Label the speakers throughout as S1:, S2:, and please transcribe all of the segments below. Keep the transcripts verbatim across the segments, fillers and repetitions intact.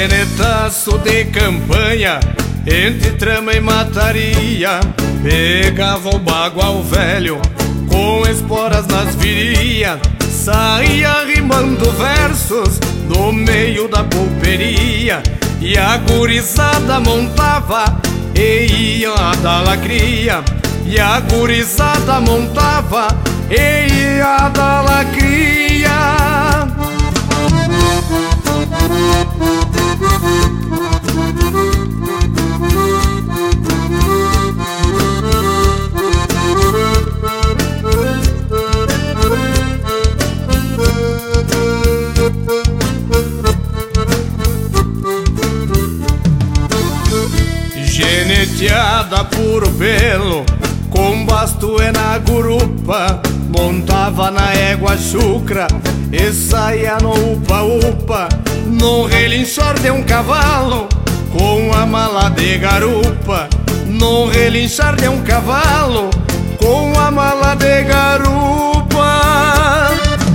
S1: genetaço de campanha, entre trama e mataria, pegava o bagual velho com esporas nas virias, saía rimando versos no meio da pulperia, e a gurizada montava e ia dar lacria, e a gurizada montava e ia dar lacria. Geneteada por pelo, com basto e na gurupa, montava na égua chucra e saía no upa-upa, no relinchor de um cavalo, com a mala de garupa, no relinchar de um cavalo, com a mala de garupa.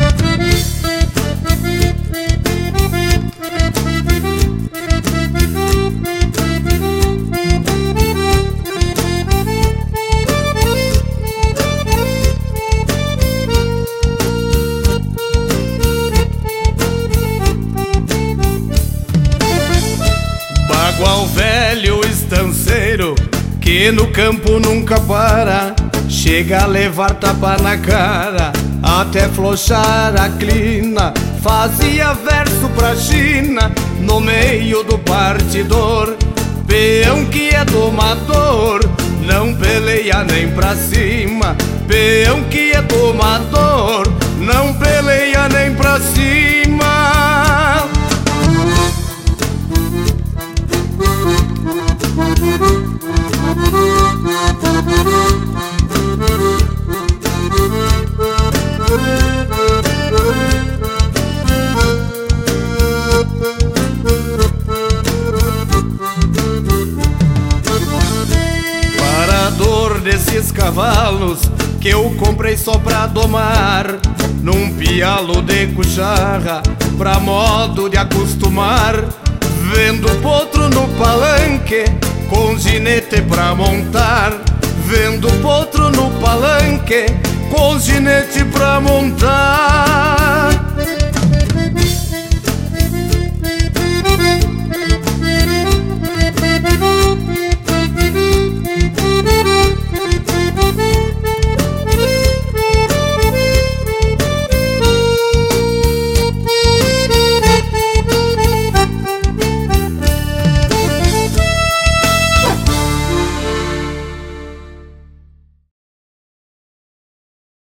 S1: Bagual velho estanceiro, que no campo nunca para, chega a levar tapa na cara, até flochar a clina, fazia verso pra China, no meio do partidor. Peão que é domador, não peleia nem pra cima, peão que é domador, não peleia nem pra cima. Parador desses cavalos que eu comprei só pra domar, num pialo de cucharra, pra modo de acostumar, vendo potro no palanque, com ginete pra montar, vendo potro no palanque, com ginete pra montar.